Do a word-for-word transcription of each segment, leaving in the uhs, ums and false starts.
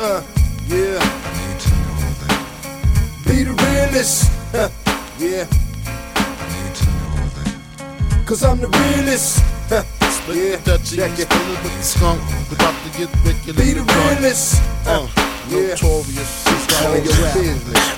uh, yeah. Be the realest, uh, yeah. Cause I'm the realest, uh, yeah. Check it. With the skunk, about to get wicked. Be the realest, uh, yeah. Notorious. Tell your business.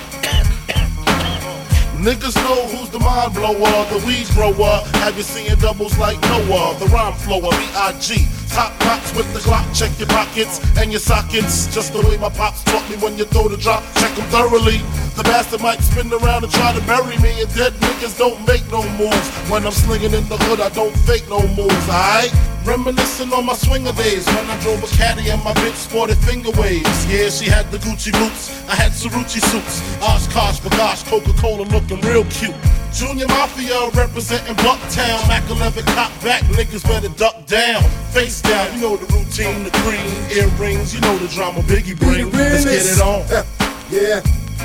Niggas know who's the mind blower, the weed grower. Have you seen doubles like Noah? The rhyme flower, B I G Top box with the Glock, check your pockets and your sockets. Just the way my pops taught me, when you throw the drop, check them thoroughly. The bastard might spin around and try to bury me, and dead niggas don't make no moves. When I'm slinging in the hood, I don't fake no moves, alright? Reminiscing on my swinger days, when I drove a caddy and my bitch sported finger waves. Yeah, she had the Gucci boots, I had Cerucci suits. Oshkosh, Bagash, Coca-Cola looking real cute. Junior Mafia representing Bucktown. Mac eleven cop back, niggas better duck down. Face down, you know the routine, the cream, earrings, you know the drama Biggie bring. Let's get it on. Yeah.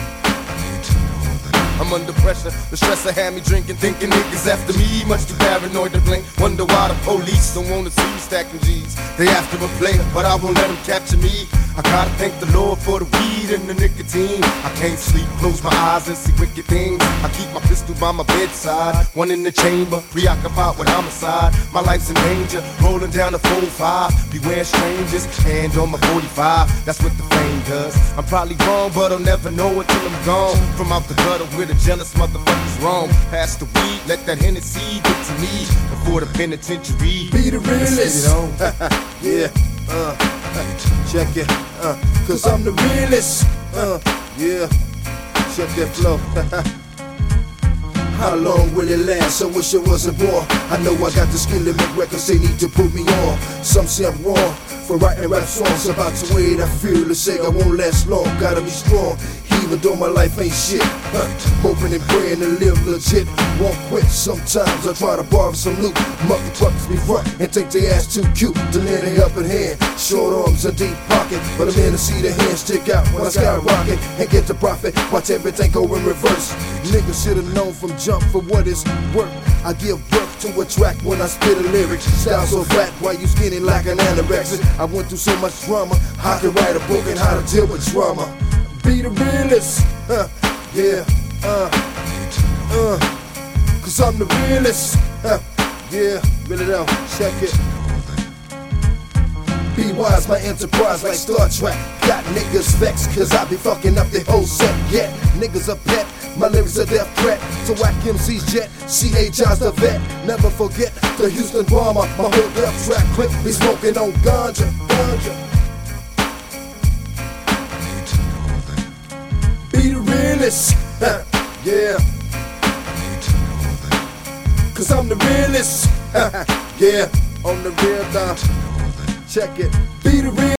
I'm under pressure, the stressor had me drinking, thinking niggas after me. Much too paranoid to blink, wonder why the police don't wanna see me stacking G's. They after a player, but I won't let them capture me. I gotta thank the Lord for the weed and the nicotine. I can't sleep, close my eyes and see wicked things. I keep my pistol by my bedside, one in the chamber, preoccupied with homicide. My life's in danger, rolling down the four five. Beware strangers, hand on my forty-five. That's what the fame does. I'm probably wrong, but I'll never know until I'm gone. From out the gutter with the jealous motherfuckers wrong. Pass the weed, let that Hennessy get to me before the penitentiary. Be the realest. Yeah, uh, check it, uh, cause I'm the realest. Uh, yeah, check that flow. How long will it last? I wish I wasn't born. I know I got the skill to make records, they need to put me on. Some say I'm wrong for writing rap songs about the way that I feel. To say I won't last long, gotta be strong. Even though my life ain't shit, huh? Hoping and praying to live legit. Won't quit, sometimes I try to borrow some loot. Motherfuckers be front and think they ass too cute to lend a helping hand. Short arms and deep pocket, but I'm in to see the hands stick out when I skyrocket and get the profit. Watch everything go in reverse. Niggas should've known from jump for what it's worth. I give birth to a track when I spit a lyric. Style so fat, why you skinny like an anorexic? I went through so much drama, I can write a book on how to deal with drama. Be the realest, huh, yeah, uh, uh, cause I'm the realest, huh, yeah, really don't, check it. Be wise, my enterprise like Star Trek. Got niggas vexed cause I be fucking up the whole set. Yeah, niggas a pet, my lyrics a death threat. So whack M C's jet, C H I's the vet. Never forget the Houston bomber, my whole death track clip be smoking on ganja, ganja. Be the realest, huh, yeah. Cause I'm the realest, huh, yeah. On the real, uh, check it. Be the real.